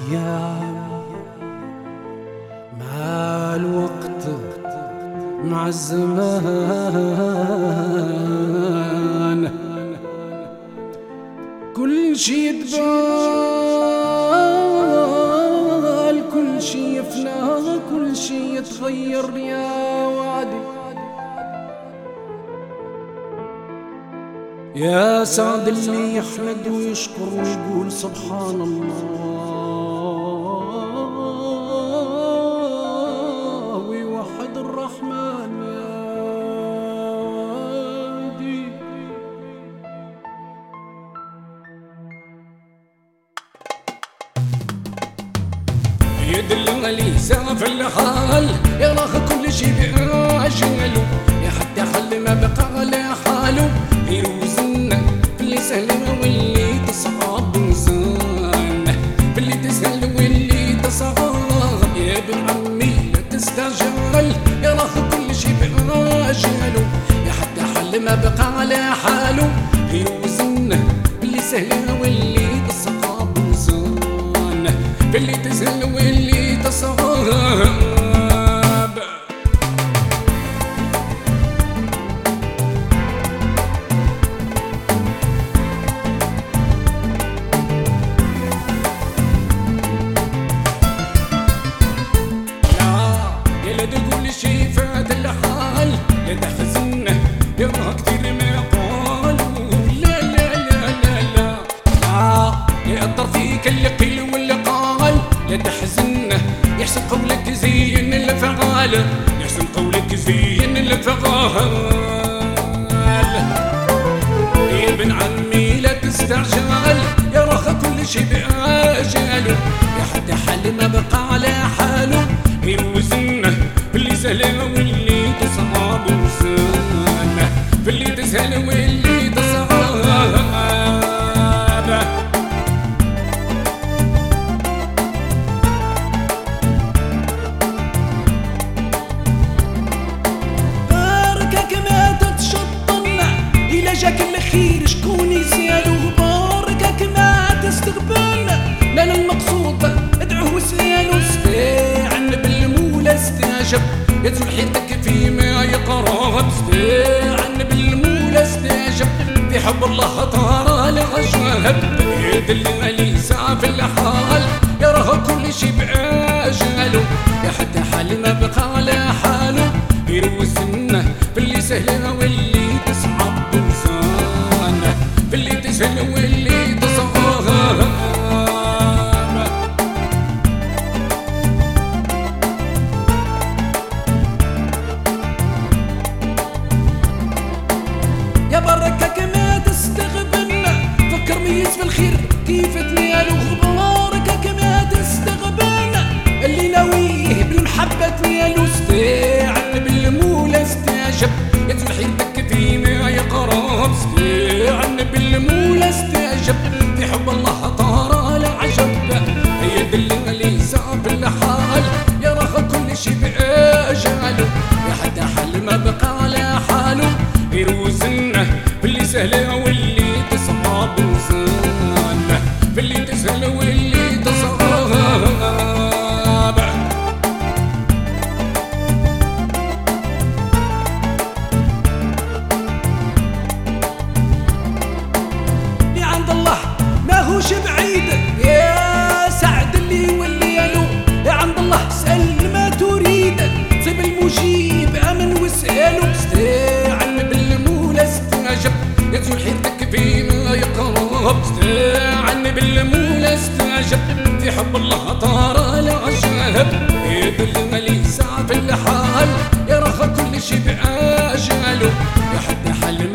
الأيام مع الوقت مع الزمان كل شي يتبال، كل شي يفنى، كل شي يتغير يا وعدي. يا سعد اللي يحمد ويشكر ويقول سبحان الله ويوحد الرحمن يا وادي. يدل علي سقف الحال يراخ كل شي بأجله، يا حتى حل ما بقى على حاله يوزن اللي سهل واللي تصعب وزان، باللي تسهل واللي تصعب يا ابن عمي لا تستعجل، يراخ كل شي بأجله، يا حتى حل ما بقى على حاله يوزن باللي سهل واللي تصعب وزان، باللي تسهل واللي تصعب. كل شي فات الحال لا تحزن يبغى كتير ما يقالوا، لا لا لا لا لا يأثر فيك اللي قيل واللي قال، لا تحزن يحسن قولك زين الفعال، يحسن قولك زين الفعال. يا ابن عمي لا تستعجل يراخ كل شي بأجله، يا حتى حل ما بقى على حاله يوزن باللي سهل واللي تصعب وسنة، باللي تسهل واللي تصعب. باركك ما تتشطن إلا جاك الخير شكون يسالو، باركك ما تستقبل لا المقصود ادعوه وسالو، استعن بالمولى استعجب يدخل حياتك فيما يقرب، استعن بالمولى استعجب في حب الله طار العجاب. يدل علي سعى في الحال يراه كل شي بأجله، يا حتى حال ما بقى على حاله يروسنه باللي سهل واللي تصعب وسانه، باللي تسهل واللي تصعب. يا بركك ما تستغبن فكر ميز في الخير كيف تنالو، باركك ما تستغبن اللي ناويه بالمحبة تنالو، استعن بالمولى استعجب يدخل حياتك فيما يقرب، استعن بالمولى استعجب في حب الله طار العجب. يدل علي سعى الحال يراخ كل شي بأجله، يا حتى حل ما بقى على حاله يروزنه باللي سهل واللي تصعب وسنه، باللي تسهل واللي تصعب. اللي عند الله ما هوش بعيد يا سعد اللي وليالو، يا عند الله سأل ما تريد سيب المجيب امن واسألو، استعن بالمولى استعجب يدخل حياتك فيما يقرب، استعن بالمولى استعجب في حب الله طار العجاب. يدل علي سعى في الحال يراخ كل شي بأجله، يا حتى حل